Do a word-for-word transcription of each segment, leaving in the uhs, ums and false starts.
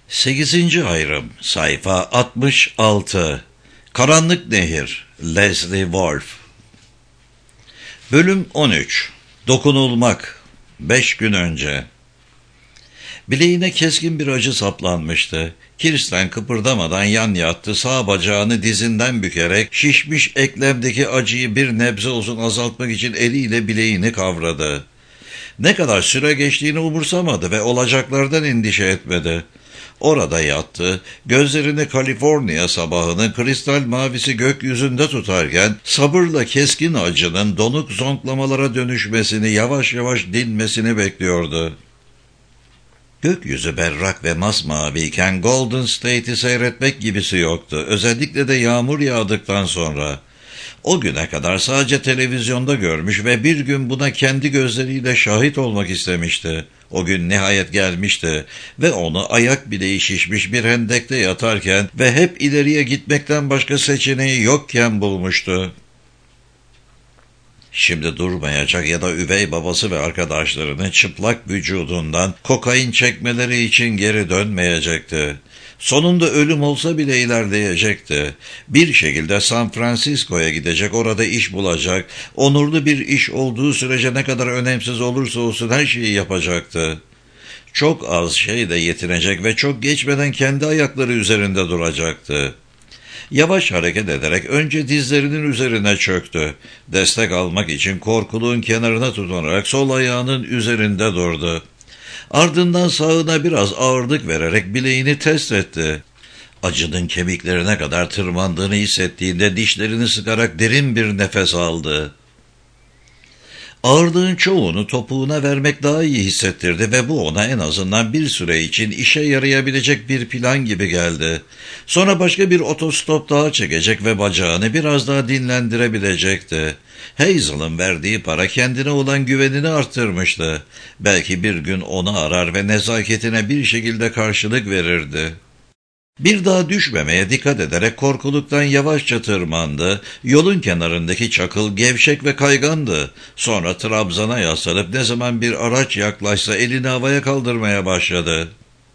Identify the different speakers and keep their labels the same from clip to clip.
Speaker 1: Sekizinci ayrım, sayfa altmış altı. Karanlık Nehir, Leslie Wolf. Bölüm on üç. Dokunulmak. Beş gün önce. Bileğine keskin bir acı saplanmıştı. Kirsten kıpırdamadan yan yattı, sağ bacağını dizinden bükerek şişmiş eklemdeki acıyı bir nebze olsun azaltmak için eliyle bileğini kavradı. Ne kadar süre geçtiğini umursamadı ve olacaklardan endişe etmedi. Orada yattı, gözlerini Kaliforniya sabahının kristal mavisi gökyüzünde tutarken sabırla keskin acının donuk zonklamalara dönüşmesini, yavaş yavaş dinmesini bekliyordu. Gökyüzü berrak ve masmaviyken Golden State'i seyretmek gibisi yoktu, özellikle de yağmur yağdıktan sonra. O güne kadar sadece televizyonda görmüş ve bir gün buna kendi gözleriyle şahit olmak istemişti. O gün nihayet gelmişti ve onu ayak bileği şişmiş bir hendekte yatarken ve hep ileriye gitmekten başka seçeneği yokken bulmuştu. Şimdi durmayacak ya da üvey babası ve arkadaşlarının çıplak vücudundan kokain çekmeleri için geri dönmeyecekti. Sonunda ölüm olsa bile ilerleyecekti. Bir şekilde San Francisco'ya gidecek, orada iş bulacak, onurlu bir iş olduğu sürece ne kadar önemsiz olursa olsun her şeyi yapacaktı. Çok az şeyle yetinecek ve çok geçmeden kendi ayakları üzerinde duracaktı. Yavaş hareket ederek önce dizlerinin üzerine çöktü. Destek almak için korkuluğun kenarına tutunarak sol ayağının üzerinde durdu. Ardından sağına biraz ağırlık vererek bileğini test etti. Acının kemiklerine kadar tırmandığını hissettiğinde dişlerini sıkarak derin bir nefes aldı. Ağırlığın çoğunu topuğuna vermek daha iyi hissettirdi ve bu ona en azından bir süre için işe yarayabilecek bir plan gibi geldi. Sonra başka bir otostop daha çekecek ve bacağını biraz daha dinlendirebilecekti. Hazel'ın verdiği para kendine olan güvenini arttırmıştı. Belki bir gün onu arar ve nezaketine bir şekilde karşılık verirdi. Bir daha düşmemeye dikkat ederek korkuluktan yavaşça tırmandı. Yolun kenarındaki çakıl gevşek ve kaygandı. Sonra trabzana yaslanıp ne zaman bir araç yaklaşsa elini havaya kaldırmaya başladı.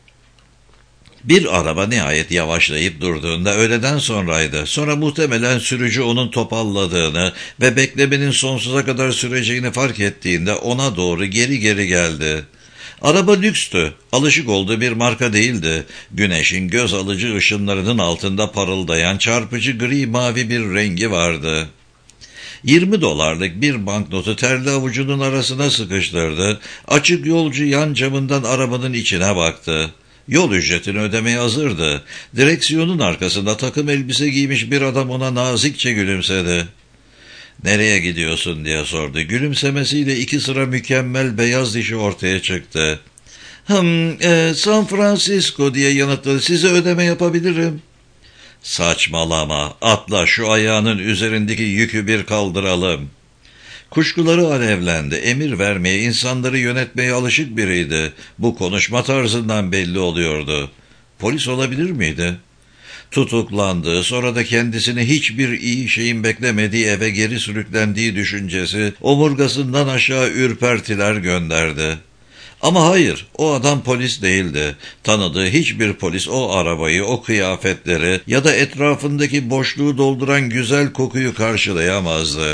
Speaker 1: Bir araba nihayet yavaşlayıp durduğunda öğleden sonraydı. Sonra muhtemelen sürücü onun topalladığını ve beklemenin sonsuza kadar süreceğini fark ettiğinde ona doğru geri geri geldi. Araba lükstü, alışık olduğu bir marka değildi. Güneşin göz alıcı ışınlarının altında parıldayan çarpıcı gri mavi bir rengi vardı. Yirmi dolarlık bir banknotu terli avucunun arasına sıkıştırdı. Açık yolcu yan camından arabanın içine baktı. Yol ücretini ödemeye hazırdı. Direksiyonun arkasında takım elbise giymiş bir adam ona nazikçe gülümsedi. "Nereye gidiyorsun?" diye sordu. Gülümsemesiyle iki sıra mükemmel beyaz dişi ortaya çıktı. Hım, e, San Francisco diye yanıtladı. "Size ödeme yapabilirim." "Saçmalama, atla, şu ayağının üzerindeki yükü bir kaldıralım." Kuşkuları alevlendi. Emir vermeye, insanları yönetmeye alışık biriydi. Bu konuşma tarzından belli oluyordu. Polis olabilir miydi? Tutuklandığı, sonra da kendisini hiçbir iyi şeyin beklemediği eve geri sürüklendiği düşüncesi omurgasından aşağı ürpertiler gönderdi. Ama hayır, o adam polis değildi. Tanıdığı hiçbir polis o arabayı, o kıyafetleri ya da etrafındaki boşluğu dolduran güzel kokuyu karşılayamazdı.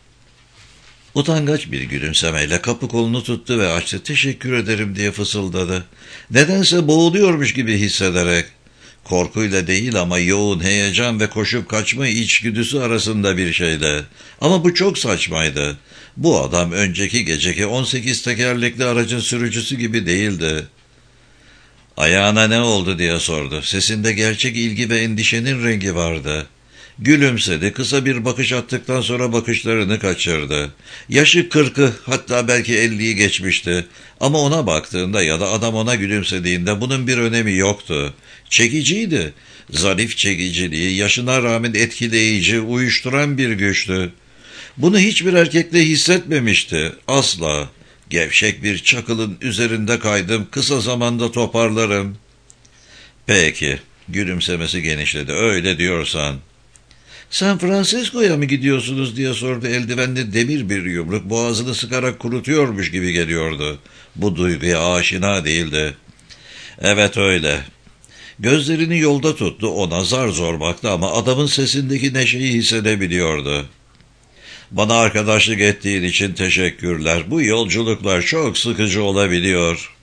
Speaker 1: Utangaç bir gülümsemeyle kapı kolunu tuttu ve açtı. "Teşekkür ederim" diye fısıldadı. Nedense boğuluyormuş gibi hissederek. Korkuyla değil ama yoğun heyecan ve koşup kaçma içgüdüsü arasında bir şeydi. Ama bu çok saçmaydı. Bu adam önceki geceki on sekiz tekerlekli aracın sürücüsü gibi değildi. "Ayağına ne oldu?" diye sordu. Sesinde gerçek ilgi ve endişenin rengi vardı. Gülümsedi. Kısa bir bakış attıktan sonra bakışlarını kaçırdı. Yaşı kırkı, hatta belki elliyi geçmişti. Ama ona baktığında ya da adam ona gülümsediğinde bunun bir önemi yoktu. Çekiciydi. Zarif çekiciliği, yaşına rağmen etkileyici, uyuşturan bir güçtü. Bunu hiçbir erkekle hissetmemişti. Asla. "Gevşek bir çakılın üzerinde kaydım. Kısa zamanda toparlarım." "Peki." Gülümsemesi genişledi. "Öyle diyorsan." "San Francisco'ya mı gidiyorsunuz?" diye sordu. Eldivenli demir bir yumruk boğazını sıkarak kurutuyormuş gibi geliyordu. Bu duyguya aşina değildi. "Evet öyle." Gözlerini yolda tuttu, ona zar zor baktı ama adamın sesindeki neşeyi hissedebiliyordu. "Bana arkadaşlık ettiğin için teşekkürler. Bu yolculuklar çok sıkıcı olabiliyor."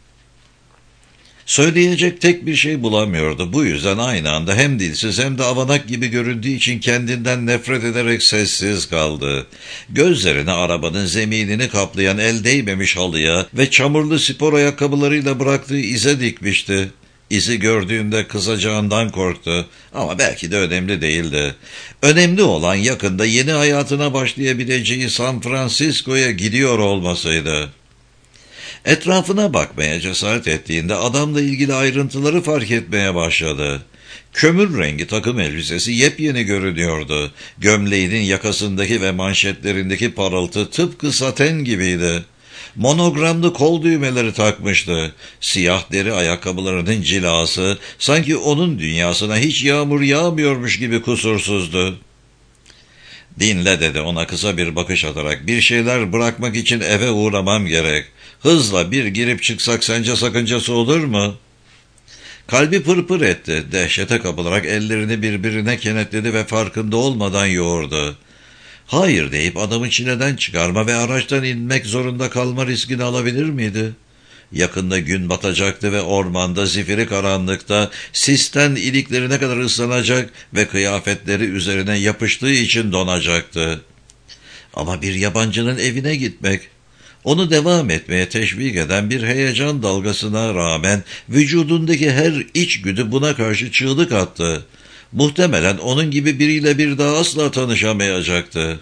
Speaker 1: Söyleyecek tek bir şey bulamıyordu. Bu yüzden aynı anda hem dilsiz hem de avanak gibi göründüğü için kendinden nefret ederek sessiz kaldı. Gözlerini arabanın zeminini kaplayan el değmemiş halıya ve çamurlu spor ayakkabılarıyla bıraktığı ize dikmişti. İzi gördüğünde kızacağından korktu ama belki de önemli değildi. Önemli olan yakında yeni hayatına başlayabileceği San Francisco'ya gidiyor olmasıydı. Etrafına bakmaya cesaret ettiğinde adamla ilgili ayrıntıları fark etmeye başladı. Kömür rengi takım elbisesi yepyeni görünüyordu. Gömleğinin yakasındaki ve manşetlerindeki parıltı tıpkı saten gibiydi. Monogramlı kol düğmeleri takmıştı. Siyah deri ayakkabılarının cilası sanki onun dünyasına hiç yağmur yağmıyormuş gibi kusursuzdu. "Dinle," dedi ona kısa bir bakış atarak. "Bir şeyler bırakmak için eve uğramam gerek. Hızla bir girip çıksak sence sakıncası olur mu?" Kalbi pırpır etti. Dehşete kapılarak ellerini birbirine kenetledi ve farkında olmadan yoğurdu. Hayır deyip adamı çileden çıkarma ve araçtan inmek zorunda kalma riskini alabilir miydi? Yakında gün batacaktı ve ormanda zifiri karanlıkta sisten iliklerine kadar ıslanacak ve kıyafetleri üzerine yapıştığı için donacaktı. Ama bir yabancının evine gitmek, onu devam etmeye teşvik eden bir heyecan dalgasına rağmen vücudundaki her içgüdü buna karşı çığlık attı. Muhtemelen onun gibi biriyle bir daha asla tanışamayacaktı.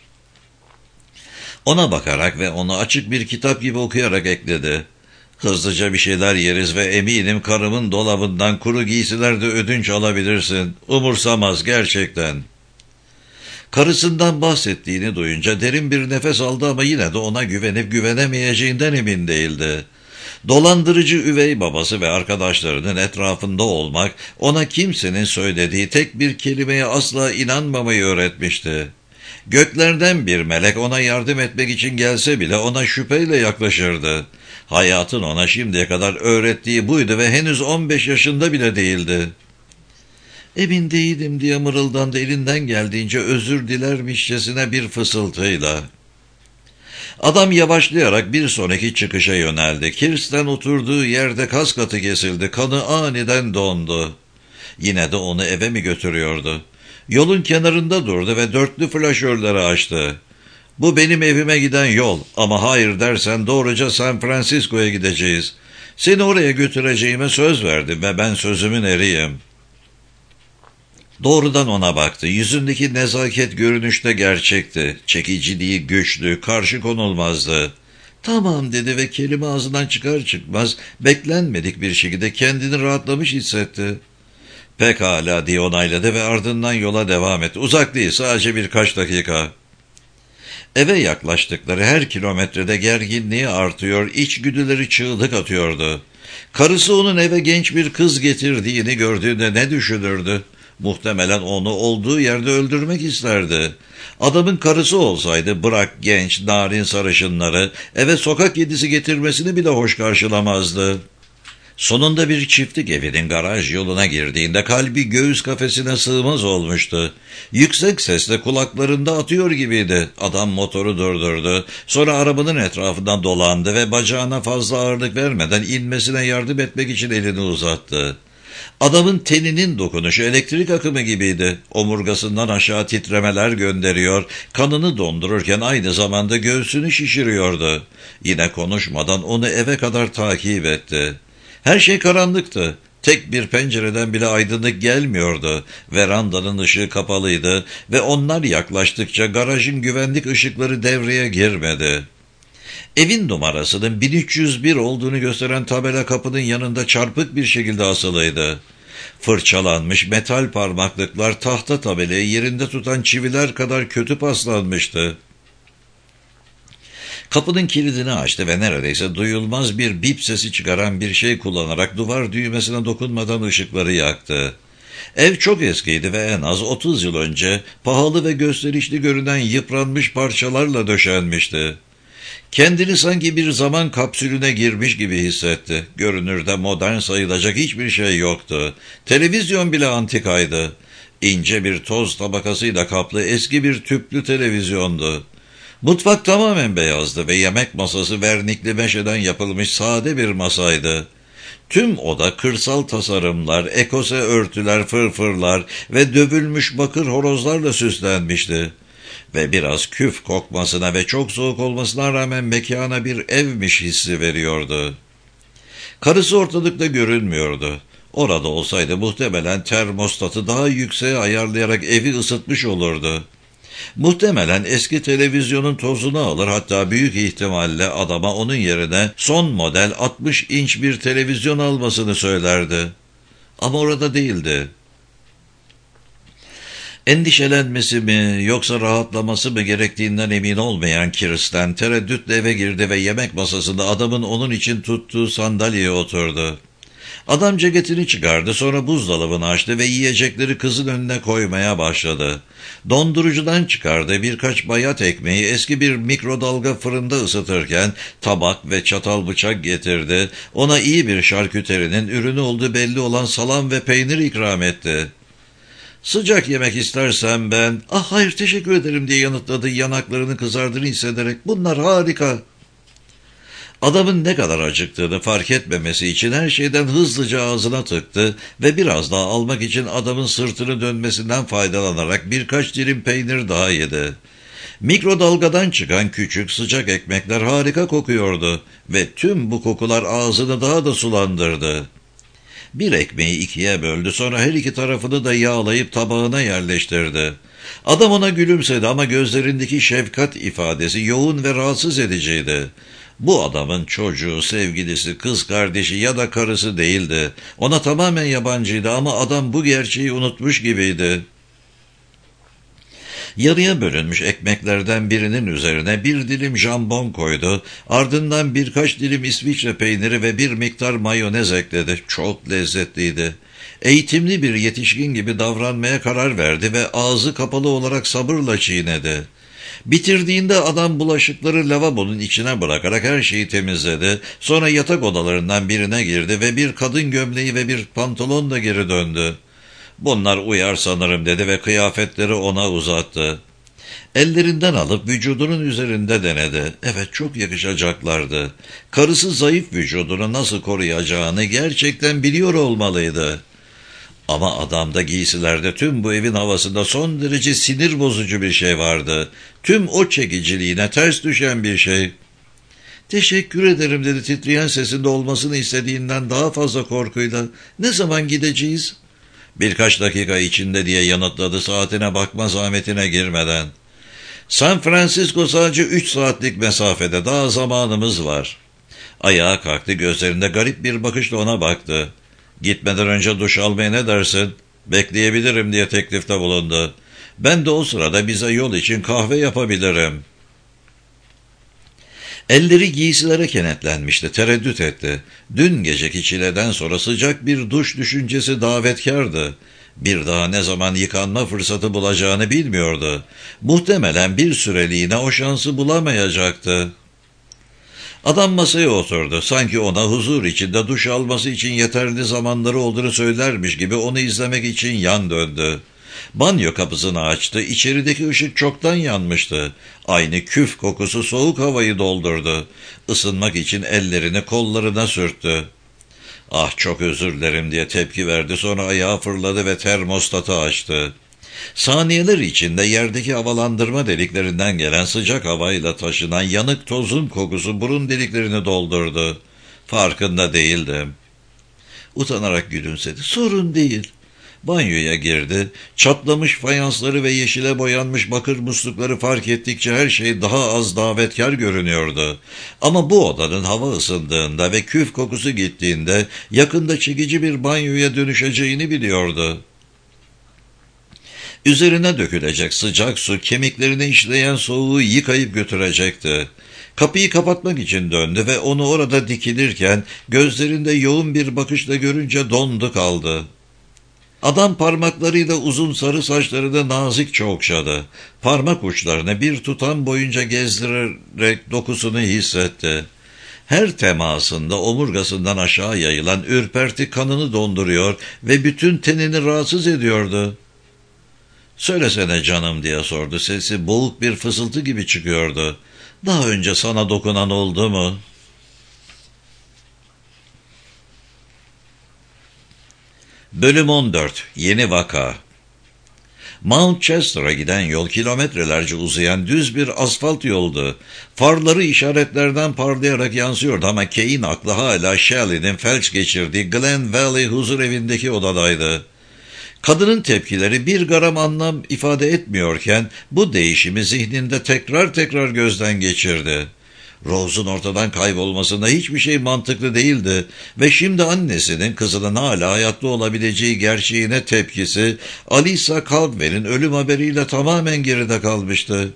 Speaker 1: Ona bakarak ve onu açık bir kitap gibi okuyarak ekledi. "Hızlıca bir şeyler yeriz ve eminim karımın dolabından kuru giysiler de ödünç alabilirsin. Umursamaz gerçekten." Karısından bahsettiğini duyunca derin bir nefes aldı ama yine de ona güvenip güvenemeyeceğinden emin değildi. Dolandırıcı üvey babası ve arkadaşlarının etrafında olmak ona kimsenin söylediği tek bir kelimeye asla inanmamayı öğretmişti. Göklerden bir melek ona yardım etmek için gelse bile ona şüpheyle yaklaşırdı. Hayatın ona şimdiye kadar öğrettiği buydu ve henüz on beş yaşında bile değildi. "Emin değilim," diye mırıldandı elinden geldiğince özür dilermişçesine bir fısıltıyla. Adam yavaşlayarak bir sonraki çıkışa yöneldi. Kirsten oturduğu yerde kas katı kesildi. Kanı aniden dondu. Yine de onu eve mi götürüyordu? Yolun kenarında durdu ve dörtlü flaşörleri açtı. "Bu benim evime giden yol ama hayır dersen doğruca San Francisco'ya gideceğiz. Seni oraya götüreceğime söz verdim ve ben sözümün eriyim." Doğrudan ona baktı. Yüzündeki nezaket görünüşte gerçekti. Çekiciliği güçlü, karşı konulmazdı. "Tamam," dedi ve kelime ağzından çıkar çıkmaz beklenmedik bir şekilde kendini rahatlamış hissetti. "Pekala," diye onayladı ve ardından yola devam etti. "Uzak değil, sadece birkaç dakika." Eve yaklaştıkları her kilometrede gerginliği artıyor, içgüdüleri çığlık atıyordu. Karısı onun eve genç bir kız getirdiğini gördüğünde ne düşünürdü? Muhtemelen onu olduğu yerde öldürmek isterdi. Adamın karısı olsaydı bırak genç, narin sarışınları, eve sokak kedisi getirmesini bile hoş karşılamazdı. Sonunda bir çiftlik evinin garaj yoluna girdiğinde kalbi göğüs kafesine sığmaz olmuştu. Yüksek sesle kulaklarında atıyor gibiydi. Adam motoru durdurdu. Sonra arabanın etrafından dolandı ve bacağına fazla ağırlık vermeden inmesine yardım etmek için elini uzattı. Adamın teninin dokunuşu elektrik akımı gibiydi. Omurgasından aşağı titremeler gönderiyor, kanını dondururken aynı zamanda göğsünü şişiriyordu. Yine konuşmadan onu eve kadar takip etti. Her şey karanlıktı. Tek bir pencereden bile aydınlık gelmiyordu. Verandanın ışığı kapalıydı ve onlar yaklaştıkça garajın güvenlik ışıkları devreye girmedi. Evin numarasının bin üç yüz bir olduğunu gösteren tabela kapının yanında çarpık bir şekilde asılıydı. Fırçalanmış metal parmaklıklar tahta tabelayı yerinde tutan çiviler kadar kötü paslanmıştı. Kapının kilidini açtı ve neredeyse duyulmaz bir bip sesi çıkaran bir şey kullanarak duvar düğmesine dokunmadan ışıkları yaktı. Ev çok eskiydi ve en az otuz yıl önce pahalı ve gösterişli görünen yıpranmış parçalarla döşenmişti. Kendini sanki bir zaman kapsülüne girmiş gibi hissetti. Görünürde modern sayılacak hiçbir şey yoktu. Televizyon bile antikaydı. İnce bir toz tabakasıyla kaplı eski bir tüplü televizyondu. Mutfak tamamen beyazdı ve yemek masası vernikli meşeden yapılmış sade bir masaydı. Tüm oda kırsal tasarımlar, ekose örtüler, fırfırlar ve dövülmüş bakır horozlarla süslenmişti. Ve biraz küf kokmasına ve çok soğuk olmasına rağmen mekana bir evmiş hissi veriyordu. Karısı ortalıkta görünmüyordu. Orada olsaydı muhtemelen termostatı daha yükseğe ayarlayarak evi ısıtmış olurdu. Muhtemelen eski televizyonun tozunu alır, hatta büyük ihtimalle adama onun yerine son model altmış inç bir televizyon almasını söylerdi. Ama orada değildi. Endişelenmesi mi yoksa rahatlaması mı gerektiğinden emin olmayan Kirsten tereddütle eve girdi ve yemek masasında adamın onun için tuttuğu sandalyeye oturdu. Adam ceketini çıkardı, sonra buzdolabını açtı ve yiyecekleri kızın önüne koymaya başladı. Dondurucudan çıkardı birkaç bayat ekmeği eski bir mikrodalga fırında ısıtırken tabak ve çatal bıçak getirdi. Ona iyi bir şarküterinin ürünü olduğu belli olan salam ve peynir ikram etti. "Sıcak yemek istersen ben..." "Ah hayır, teşekkür ederim," diye yanıtladı, yanaklarını kızardığını hissederek. "Bunlar harika." Adamın ne kadar acıktığını fark etmemesi için her şeyden hızlıca ağzına tıktı ve biraz daha almak için adamın sırtını dönmesinden faydalanarak birkaç dilim peynir daha yedi. Mikrodalgadan çıkan küçük sıcak ekmekler harika kokuyordu ve tüm bu kokular ağzını daha da sulandırdı. Bir ekmeği ikiye böldü, sonra her iki tarafını da yağlayıp tabağına yerleştirdi. Adam ona gülümsedi ama gözlerindeki şefkat ifadesi yoğun ve rahatsız ediciydi. Bu adamın çocuğu, sevgilisi, kız kardeşi ya da karısı değildi. Ona tamamen yabancıydı ama adam bu gerçeği unutmuş gibiydi. Yarıya bölünmüş ekmeklerden birinin üzerine bir dilim jambon koydu, ardından birkaç dilim İsviçre peyniri ve bir miktar mayonez ekledi. Çok lezzetliydi. Eğitimli bir yetişkin gibi davranmaya karar verdi ve ağzı kapalı olarak sabırla çiğnedi. Bitirdiğinde adam bulaşıkları lavabonun içine bırakarak her şeyi temizledi. Sonra yatak odalarından birine girdi ve bir kadın gömleği ve bir pantolonla geri döndü. "Bunlar uyar sanırım," dedi ve kıyafetleri ona uzattı. Ellerinden alıp vücudunun üzerinde denedi. Evet, çok yakışacaklardı. Karısı zayıf vücudunu nasıl koruyacağını gerçekten biliyor olmalıydı. Ama adamda, giysilerde, tüm bu evin havasında son derece sinir bozucu bir şey vardı. Tüm o çekiciliğine ters düşen bir şey. "Teşekkür ederim," dedi titreyen sesinde olmasını istediğinden daha fazla korkuyla. "Ne zaman gideceğiz?" "Birkaç dakika içinde," diye yanıtladı, saatine bakma zahmetine girmeden. "San Francisco sadece üç saatlik mesafede, daha zamanımız var." Ayağa kalktı, gözlerinde garip bir bakışla ona baktı. "Gitmeden önce duş almaya ne dersin?" "Bekleyebilirim," diye teklifte bulundu. "Ben de o sırada bize yol için kahve yapabilirim." Elleri giysilere kenetlenmişti, tereddüt etti. Dün geceki çileden sonra sıcak bir duş düşüncesi davetkardı. Bir daha ne zaman yıkanma fırsatı bulacağını bilmiyordu. Muhtemelen bir süreliğine o şansı bulamayacaktı. Adam masaya oturdu. Sanki ona huzur içinde duş alması için yeterli zamanları olduğunu söylermiş gibi onu izlemek için yan döndü. Banyo kapısını açtı. İçerideki ışık çoktan yanmıştı. Aynı küf kokusu soğuk havayı doldurdu. Isınmak için ellerini kollarına sürttü. "Ah, çok özür dilerim," diye tepki verdi. Sonra ayağa fırladı ve termostatı açtı. Saniyeler içinde yerdeki havalandırma deliklerinden gelen sıcak havayla taşınan yanık tozun kokusu burun deliklerini doldurdu. Farkında değildim. Utanarak gülümsedi. "Sorun değil." Banyoya girdi. Çatlamış fayansları ve yeşile boyanmış bakır muslukları fark ettikçe her şey daha az davetkar görünüyordu. Ama bu odanın hava ısındığında ve küf kokusu gittiğinde yakında çekici bir banyoya dönüşeceğini biliyordu. Üzerine dökülecek sıcak su kemiklerine işleyen soğuğu yıkayıp götürecekti. Kapıyı kapatmak için döndü ve onu orada dikilirken gözlerinde yoğun bir bakışla görünce dondu kaldı. Adam parmaklarıyla uzun sarı saçlarını nazikçe okşadı. Parmak uçlarını bir tutam boyunca gezdirerek dokusunu hissetti. Her temasında omurgasından aşağı yayılan ürperti kanını donduruyor ve bütün tenini rahatsız ediyordu. "Söylesene canım," diye sordu. Sesi boğuk bir fısıltı gibi çıkıyordu. "Daha önce sana dokunan oldu mu?" Bölüm on dört. Yeni vaka. Mount Chester'a giden yol kilometrelerce uzayan düz bir asfalt yoldu. Farları işaretlerden parlayarak yansıyordu ama Kay'in aklı hala Shelley'nin felç geçirdiği Glen Valley huzurevindeki odadaydı. Kadının tepkileri bir gram anlam ifade etmiyorken bu değişimi zihninde tekrar tekrar gözden geçirdi. Rose'un ortadan kaybolmasında hiçbir şey mantıklı değildi ve şimdi annesinin kızının hala hayatta olabileceği gerçeğine tepkisi Alisa Caldwell'in ölüm haberiyle tamamen geride kalmıştı.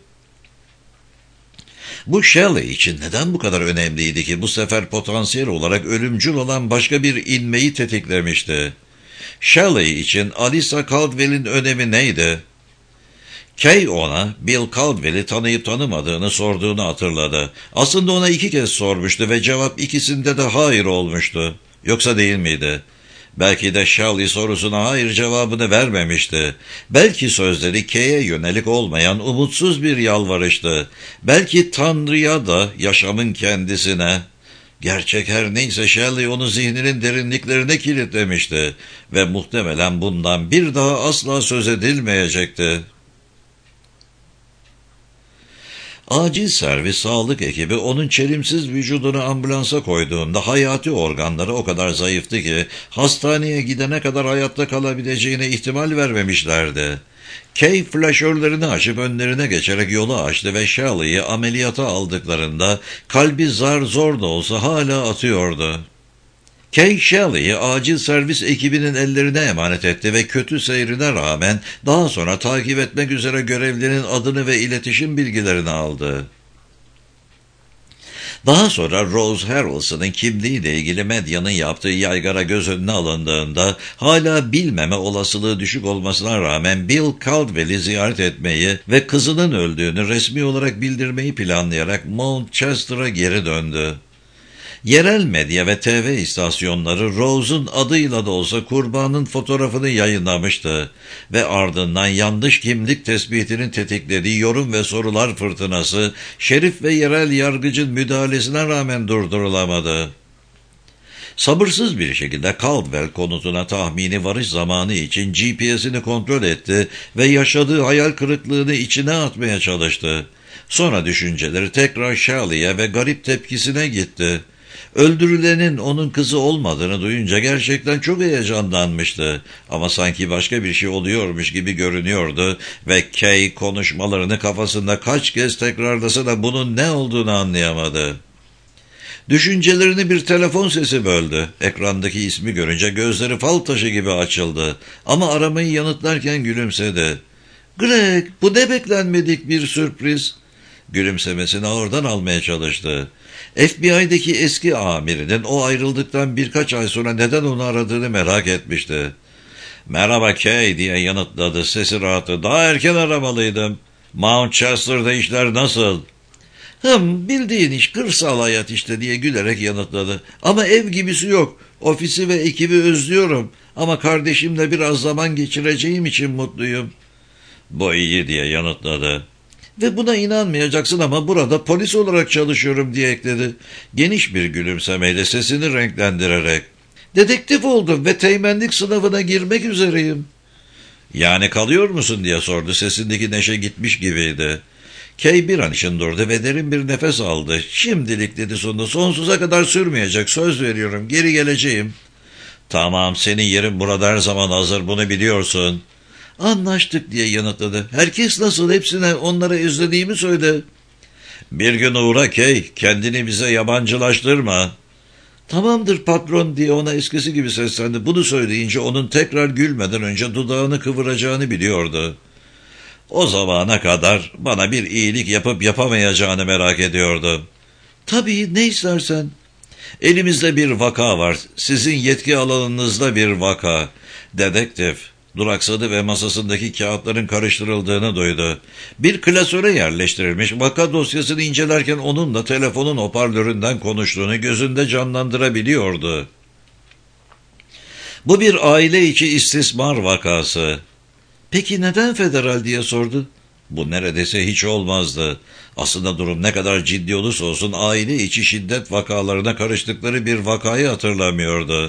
Speaker 1: Bu Shelley için neden bu kadar önemliydi ki bu sefer potansiyel olarak ölümcül olan başka bir inmeyi tetiklemişti? Shelley için Alisa Caldwell'in önemi neydi? Kay ona Bill Caldwell'i tanıyıp tanımadığını sorduğunu hatırladı. Aslında ona iki kez sormuştu ve cevap ikisinde de hayır olmuştu. Yoksa değil miydi? Belki de Shelley sorusuna hayır cevabını vermemişti. Belki sözleri Kay'e yönelik olmayan umutsuz bir yalvarıştı. Belki Tanrı'ya da yaşamın kendisine. Gerçek her neyse Shelley onu zihninin derinliklerine kilitlemişti ve muhtemelen bundan bir daha asla söz edilmeyecekti. Acil servis sağlık ekibi onun çelimsiz vücudunu ambulansa koyduğunda hayati organları o kadar zayıftı ki hastaneye gidene kadar hayatta kalabileceğine ihtimal vermemişlerdi. Kay flaşörlerini açıp önlerine geçerek yolu açtı ve Shelley'i ameliyata aldıklarında kalbi zar zor da olsa hala atıyordu. Kay Shelley'i acil servis ekibinin ellerine emanet etti ve kötü seyrine rağmen daha sonra takip etmek üzere görevlinin adını ve iletişim bilgilerini aldı. Daha sonra Rose Harrelson'ın kimliğiyle ilgili medyanın yaptığı yaygara göz önüne alındığında hala bilmeme olasılığı düşük olmasına rağmen Bill Caldwell'i ziyaret etmeyi ve kızının öldüğünü resmi olarak bildirmeyi planlayarak Mount Chester'a geri döndü. Yerel medya ve T V istasyonları Rose'un adıyla da olsa kurbanın fotoğrafını yayınlamıştı ve ardından yanlış kimlik tespitinin tetiklediği yorum ve sorular fırtınası şerif ve yerel yargıcın müdahalesine rağmen durdurulamadı. Sabırsız bir şekilde Caldwell konutuna tahmini varış zamanı için G P S'ini kontrol etti ve yaşadığı hayal kırıklığını içine atmaya çalıştı. Sonra düşünceleri tekrar Shelley'e ve garip tepkisine gitti. Öldürülenin onun kızı olmadığını duyunca gerçekten çok heyecanlanmıştı. Ama sanki başka bir şey oluyormuş gibi görünüyordu ve Kay konuşmalarını kafasında kaç kez tekrarlasa da bunun ne olduğunu anlayamadı. Düşüncelerini bir telefon sesi böldü. Ekrandaki ismi görünce gözleri fal taşı gibi açıldı. Ama aramayı yanıtlarken gülümsedi. "Greg, bu ne beklenmedik bir sürpriz." Gülümsemesini oradan almaya çalıştı. F B I'deki eski amirinin o ayrıldıktan birkaç ay sonra neden onu aradığını merak etmişti. "Merhaba Kay," diye yanıtladı. Sesi rahattı. "Daha erken aramalıydım. Mount Chester'da işler nasıl?" "Hım, bildiğin iş, kırsal hayat işte," diye gülerek yanıtladı. "Ama ev gibisi yok. Ofisi ve ekibi özlüyorum. Ama kardeşimle biraz zaman geçireceğim için mutluyum." "Bu iyi," diye yanıtladı. "Ve buna inanmayacaksın ama burada polis olarak çalışıyorum," diye ekledi. Geniş bir gülümsemeyle sesini renklendirerek. "Dedektif oldum ve teğmenlik sınavına girmek üzereyim." "Yani kalıyor musun?" diye sordu. Sesindeki neşe gitmiş gibiydi. Kay bir an için durdu ve derin bir nefes aldı. "Şimdilik," dedi sonunda, "sonsuza kadar sürmeyecek. Söz veriyorum. Geri geleceğim." "Tamam, senin yerin burada her zaman hazır. Bunu biliyorsun." "Anlaştık," diye yanıtladı. "Herkes nasıl? Hepsine onlara özlediğimi söyle." "Bir gün uğra Kay. Kendini bize yabancılaştırma." "Tamamdır patron," diye ona eskisi gibi seslendi. Bunu söyleyince onun tekrar gülmeden önce dudağını kıvıracağını biliyordu. O zamana kadar bana bir iyilik yapıp yapamayacağını merak ediyordu. "Tabii, ne istersen." "Elimizde bir vaka var. Sizin yetki alanınızda bir vaka. Dedektif, Duraksadı ve masasındaki kağıtların karıştırıldığını duydu. Bir klasöre yerleştirilmiş vaka dosyasını incelerken onunla telefonun hoparlöründen konuştuğunu gözünde canlandırabiliyordu. Bu bir aile içi istismar vakası. Peki neden federal diye sordu. Bu neredeyse hiç olmazdı. Aslında durum ne kadar ciddi olursa olsun aile içi şiddet vakalarına karıştıkları bir vakayı hatırlamıyordu.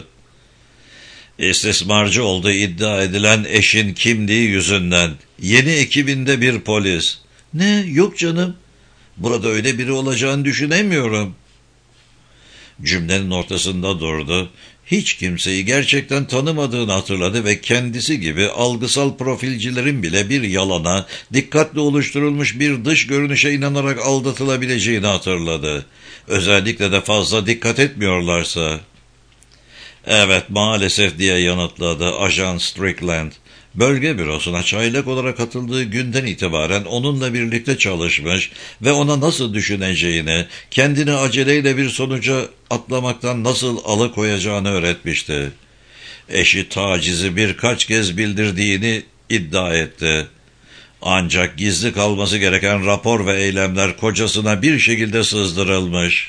Speaker 1: İstismarcı olduğu iddia edilen eşin kimliği yüzünden. Yeni ekibinde bir polis. Ne? Yok canım. Burada öyle biri olacağını düşünemiyorum. Cümlenin ortasında durdu. Hiç kimseyi gerçekten tanımadığını hatırladı ve kendisi gibi algısal profilcilerin bile bir yalana, dikkatle oluşturulmuş bir dış görünüşe inanarak aldatılabileceğini hatırladı. Özellikle de fazla dikkat etmiyorlarsa. Evet, maalesef diye yanıtladı Ajan Strickland. Bölge bürosuna çaylak olarak katıldığı günden itibaren onunla birlikte çalışmış ve ona nasıl düşüneceğini, kendini aceleyle bir sonuca atlamaktan nasıl alıkoyacağını öğretmişti. Eşi tacizi birkaç kez bildirdiğini iddia etti. Ancak gizli kalması gereken rapor ve eylemler kocasına bir şekilde sızdırılmış.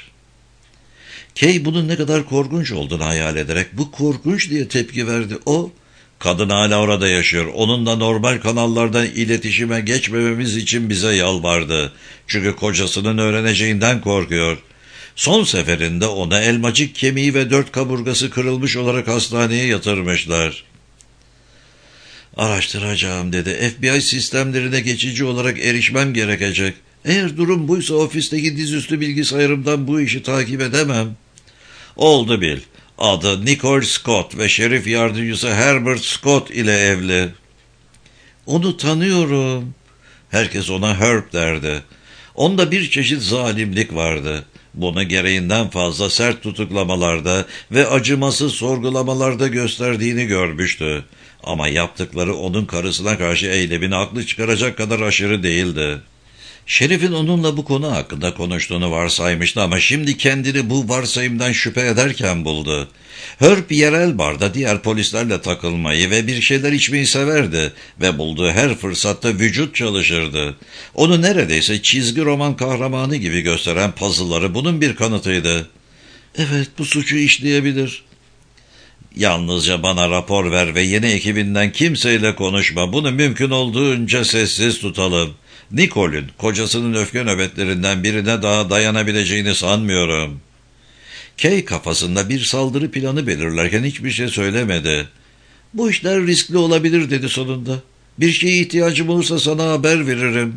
Speaker 1: Kay bunun ne kadar korkunç olduğunu hayal ederek bu korkunç diye tepki verdi. O, kadın hala orada yaşıyor. Onunla normal kanallardan iletişime geçmememiz için bize yalvardı. Çünkü kocasının öğreneceğinden korkuyor. Son seferinde ona elmacık kemiği ve dört kaburgası kırılmış olarak hastaneye yatırmışlar. Araştıracağım dedi. F B I sistemlerine geçici olarak erişmem gerekecek. Eğer durum buysa ofisteki dizüstü bilgisayarımdan bu işi takip edemem. Oldu bil. Adı Nicole Scott ve şerif yardımcısı Herbert Scott ile evli. Onu tanıyorum. Herkes ona Herb derdi. Onda bir çeşit zalimlik vardı. Bunu gereğinden fazla sert tutuklamalarda ve acımasız sorgulamalarda gösterdiğini görmüştü. Ama yaptıkları onun karısına karşı eylemini haklı çıkaracak kadar aşırı değildi. Şerif'in onunla bu konu hakkında konuştuğunu varsaymıştı ama şimdi kendini bu varsayımdan şüphe ederken buldu. Herb yerel barda diğer polislerle takılmayı ve bir şeyler içmeyi severdi ve bulduğu her fırsatta vücut çalışırdı. Onu neredeyse çizgi roman kahramanı gibi gösteren puzzle'ları bunun bir kanıtıydı. Evet, bu suçu işleyebilir. Yalnızca bana rapor ver ve yeni ekibinden kimseyle konuşma. Bunu mümkün olduğunca sessiz tutalım. Nicole'ün kocasının öfke nöbetlerinden birine daha dayanabileceğini sanmıyorum. Kay kafasında bir saldırı planı belirlerken hiçbir şey söylemedi. Bu işler riskli olabilir dedi sonunda. Bir şeye ihtiyacım olursa sana haber veririm.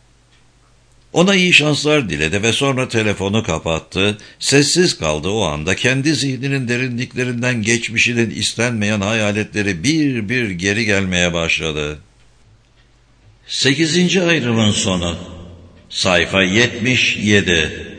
Speaker 1: Ona iyi şanslar diledi ve sonra telefonu kapattı. Sessiz kaldı o anda. Kendi zihninin derinliklerinden geçmişinin istenmeyen hayaletleri bir bir geri gelmeye başladı. Sekizinci ayrımın sonu. Sayfa yetmiş yedi.